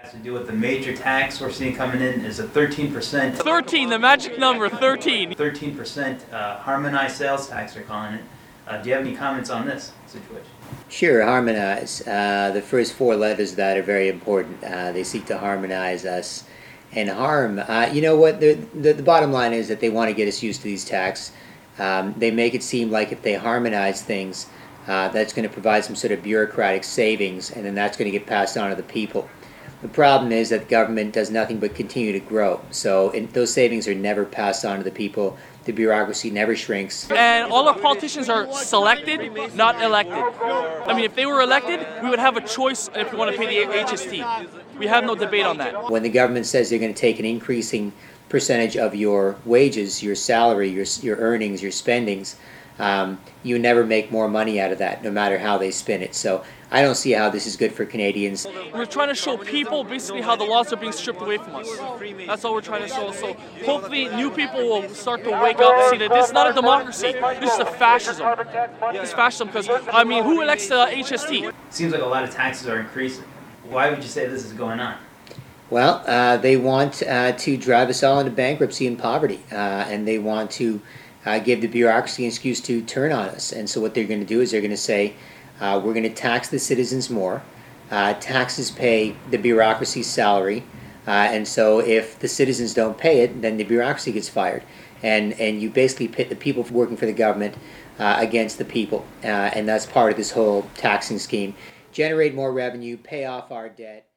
To do with the major tax we're seeing coming in is a 13%. 13, the magic number, 13. 13% harmonized sales tax, they're calling it. Do you have any comments on this situation? Sure, harmonize. The first four letters of that are very important. They seek to harmonize us and harm. You know what? The bottom line is that they want to get us used to these taxes. They make it seem like if they harmonize things, that's going to provide some sort of bureaucratic savings, and then that's going to get passed on to the people. The problem is that the government does nothing but continue to grow. So those savings are never passed on to the people. The bureaucracy never shrinks. And all our politicians are selected, not elected. I mean, if they were elected, we would have a choice if we want to pay the HST. We have no debate on that. When the government says they're going to take an increasing percentage of your wages, your salary, your earnings, your spendings, you never make more money out of that, no matter how they spin it. So I don't see how this is good for Canadians. We're trying to show people basically how the laws are being stripped away from us. That's all we're trying to show. So hopefully new people will start to wake up and see that this is not a democracy. This is a fascism. This is fascism because, I mean, who elects the HST? Seems like a lot of taxes are increasing. Why would you say this is going on? Well, they want to drive us all into bankruptcy and poverty, and they want to give the bureaucracy an excuse to turn on us. And so what they're going to do is they're going to say, we're going to tax the citizens more. Taxes pay the bureaucracy's salary, and so if the citizens don't pay it, then the bureaucracy gets fired. And you basically pit the people working for the government against the people, and that's part of this whole taxing scheme. Generate more revenue, pay off our debt.